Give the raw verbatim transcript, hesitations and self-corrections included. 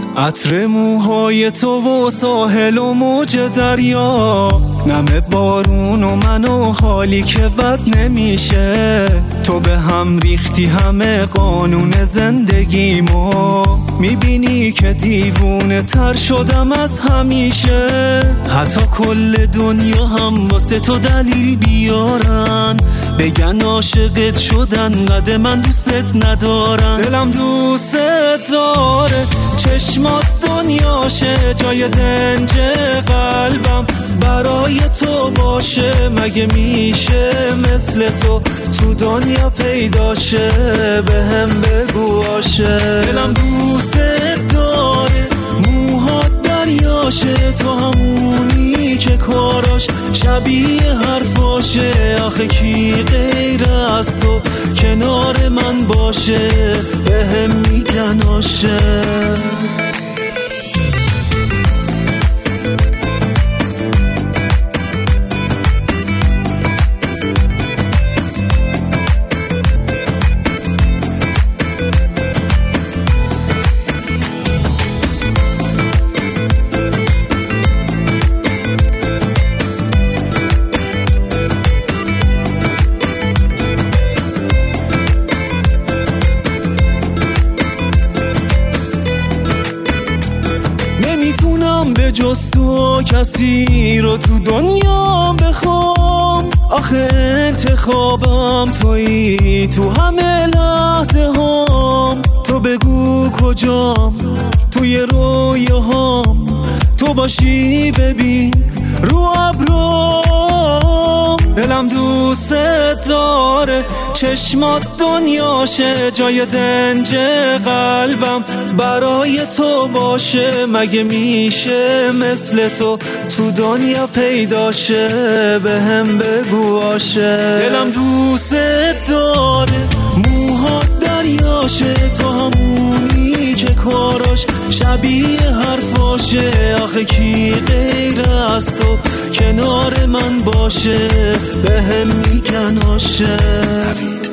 عطر موهای تو و ساحل و موج دریا، نم بارون و من و حالی که بد نمیشه. تو به هم ریختی همه قانون زندگیمو، میبینی که دیوونه تر شدم از همیشه. حتی کل دنیا هم واسه تو دلیل بیارن، بگن عاشقت شدن قد من دوست ندارن. دلم دوست داره، چشمات دنیاشه، جای دنج قلبم برای تو باشه. مگه میشه مثل تو تو دنیا پیداشه، به هم بگو عاشق. دلم دوست داره، موهات دریاشه، تو همونی که کاراش شبیه حرفاشه. آخه کی غیر از تو کنار من باشه، به هم میگن عاشق. نمیتونم به جز تو کسی رو تو دنیا بخوام. آخه انتخابم تویی تو همه لحظه هام. تو بگو کجام توی رویاهام، تو باشی ببین رو ابرام. دلم دوست داره، چشمات دنیاشه، جای دنج قلبم برای تو باشه. مگه میشه مثل تو تو دنیا پیداشه، به هم بگو عاشق. دلم دوست داره، موهات دریاشه، تو همونی که کاراش شبیه حرفاشه. آخه کی غیر از تو کنار من باشه، به هم میگن عاشق.